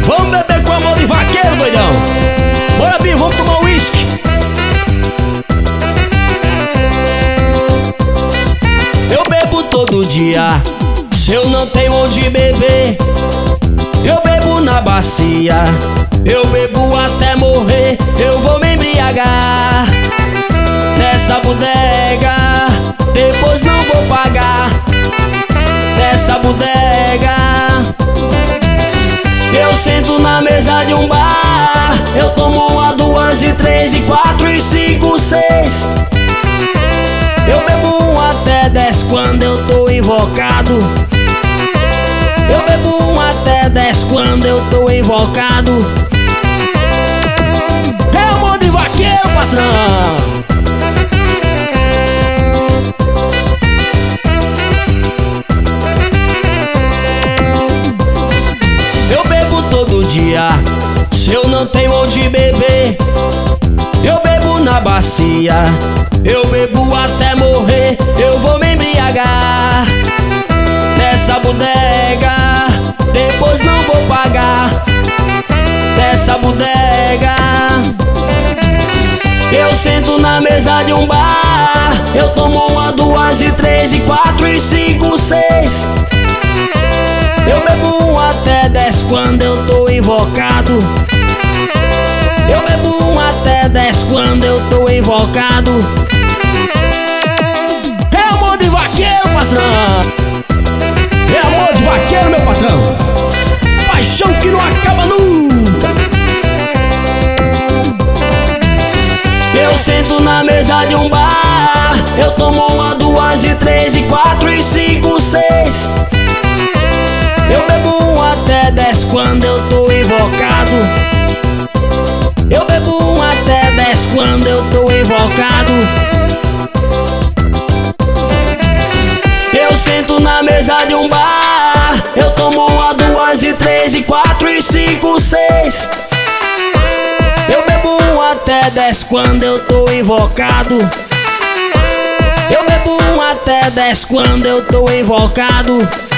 Vamos beber com amor de vaqueiro, doidão. Bora, Bi, vamos tomar uísque. Eu bebo todo dia, se eu não tenho onde beber, eu bebo na bacia, eu bebo até morrer. Eu vou me embriagar nessa bodega, depois não vou pagar nessa bodega. Eu sento na mesa de um bar, eu tomo uma, duas e três e quatro e cinco, seis. Eu bebo um até 10 quando eu tô invocado. Eu bebo um até 10 quando eu tô invocado. É amor de vaqueiro, patrão. Eu bebo todo dia, se eu não tenho onde beber, eu bebo na bacia, eu bebo até morrer. Eu vou me embriagar nessa bodega, depois não vou pagar nessa bodega. Eu sento na mesa de um bar, eu tomo uma, duas e três e quatro e cinco, seis. Eu bebo um até 10 quando eu tô invocado. Eu bebo um até 10 quando eu tô invocado. É amor de vaqueiro, patrão. É amor de vaqueiro, meu patrão. Paixão que não acaba nunca. Eu sento na mesa de um bar, eu tomo uma, duas e três e quatro e cinco, seis. Eu bebo um até 10 quando eu tô invocado. Eu bebo um até 10 quando eu tô invocado. Eu sento na mesa de um bar, eu tomo uma, duas e três e quatro e cinco, seis. Eu bebo um até 10 quando eu tô invocado. Eu bebo um até 10 quando eu tô invocado.